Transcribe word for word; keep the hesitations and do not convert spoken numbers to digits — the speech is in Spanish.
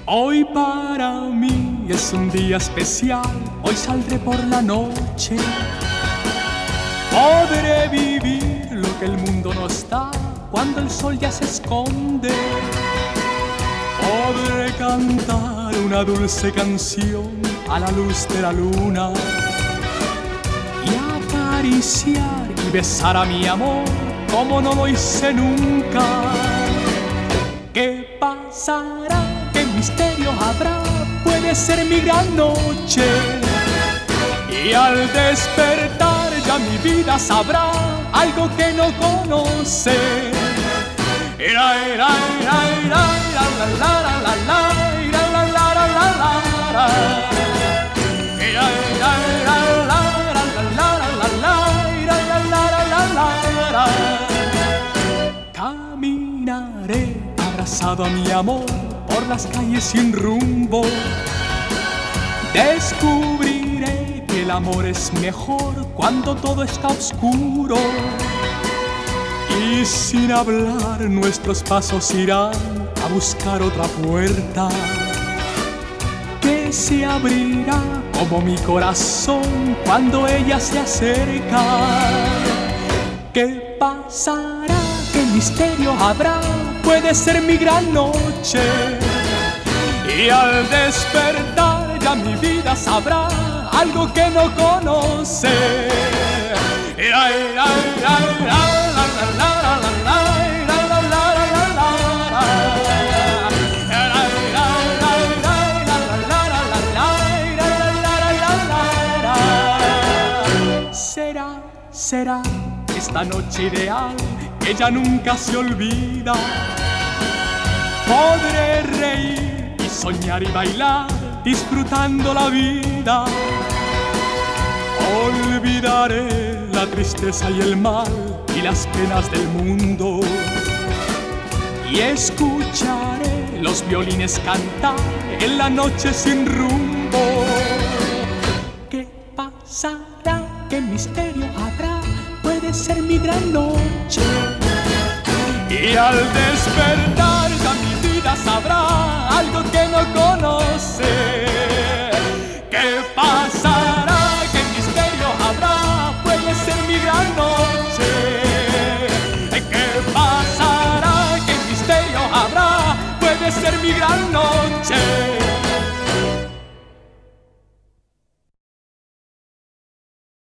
Hoy para mí es un día especial, hoy saldré por la noche. Podré vivir lo que el mundo nos da cuando el sol ya se esconde. Podré cantar una dulce canción a la luz de la luna y acariciar y besar a mi amor como no lo hice nunca. ¿Qué pasará? ¿Qué misterio habrá? Puede ser mi gran noche. Y al despertar ya mi vida sabrá algo que no conoce. Ira, ira, ira, ira, ira, la, la, la, la, la, ira, la, la, la, la, la, ira, ira, ira, la, la, la, la, la, ira, la, la, la, la, la. Caminaré abrazado a mi amor por las calles sin rumbo. Descubriré que el amor es mejor cuando todo está oscuro. Y sin hablar nuestros pasos irán a buscar otra puerta que se abrirá como mi corazón cuando ella se acerca. ¿Qué pasará? ¿Qué misterio habrá? Puede ser mi gran noche. Y al despertar ya mi vida sabrá algo que no conoce. Ira, ira, ira, ira, la, la, la, la, la, la, ira, la, la, la, la, la, la. Ira, ira, ira, ira, la, la, la, la, la, ira, la, la, la, la, la. Será, será esta noche ideal que ya nunca se olvida. Podré reír y soñar y bailar disfrutando la vida. Olvidaré la tristeza y el mal y las penas del mundo y escucharé los violines cantar en la noche sin rumbo. ¿Qué pasará? ¿Qué misterio habrá? Puede ser mi gran noche. Y al despertar ya mi vida sabrá algo que no conoce. ¿Qué